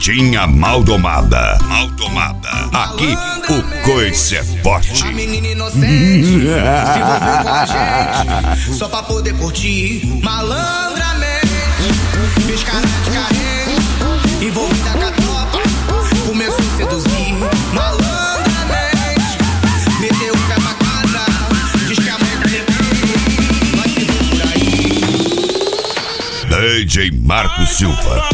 Carretinha Maldomada. Aqui o coice é forte. A menina inocente se envolveu com a gente só pra poder curtir malandramente. Fez cara de carente, envolvida com a tropa, começou a seduzir malandramente. Meteu o pé pra casa, diz que a mãe tá depois, mas se for por aí. DJ Marco Silva.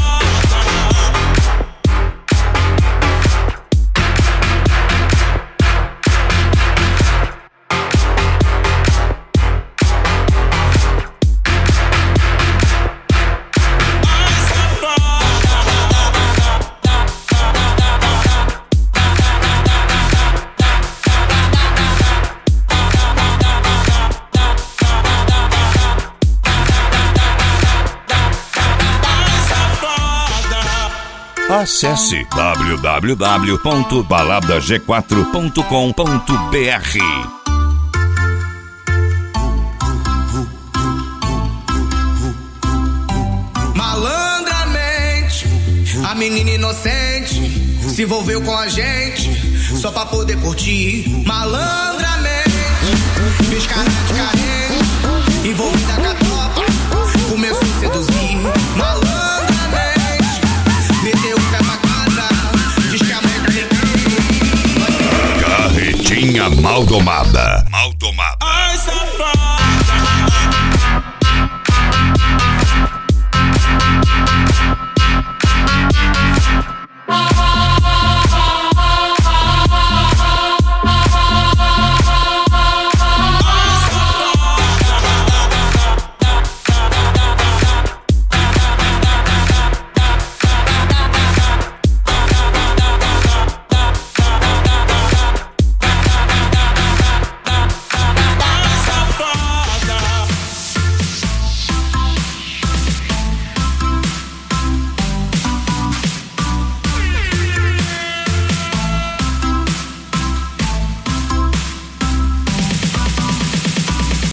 Acesse www.baladag4.com.br. Malandramente, a menina inocente se envolveu com a gente só pra poder curtir malandramente. Fez cara de carente, envolvida com a tropa, começou a seduzir malandramente. Meteu o pé pra casa, diz que a mãe tá depois. Carretinha Maldomada.